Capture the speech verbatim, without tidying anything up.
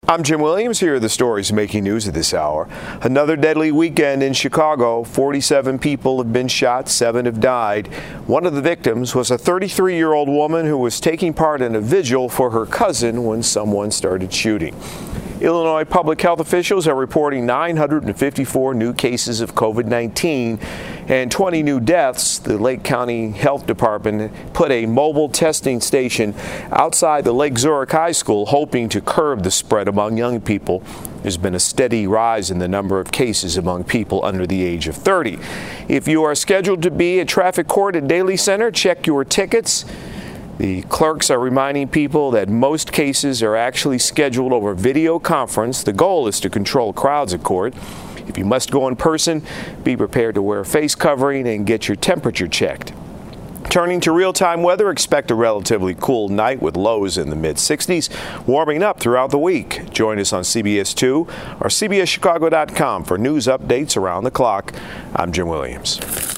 I'm Jim Williams. Here are the stories making news at this hour. Another deadly weekend in Chicago. forty-seven people have been shot, seven have died. One of the victims was a thirty-three-year-old woman who was taking part in a vigil for her cousin when someone started shooting. Illinois public health officials are reporting nine hundred fifty-four new cases of COVID nineteen and twenty new deaths. The Lake County Health Department put a mobile testing station outside the Lake Zurich High School, hoping to curb the spread among young people. There's been a steady rise in the number of cases among people under the age of thirty. If you are scheduled to be at traffic court at Daly Center, check your tickets. The clerks are reminding people that most cases are actually scheduled over video conference. The goal is to control crowds at court. If you must go in person, be prepared to wear a face covering and get your temperature checked. Turning to real-time weather, expect a relatively cool night with lows in the mid sixties, warming up throughout the week. Join us on C B S two or C B S Chicago dot com for news updates around the clock. I'm Jim Williams.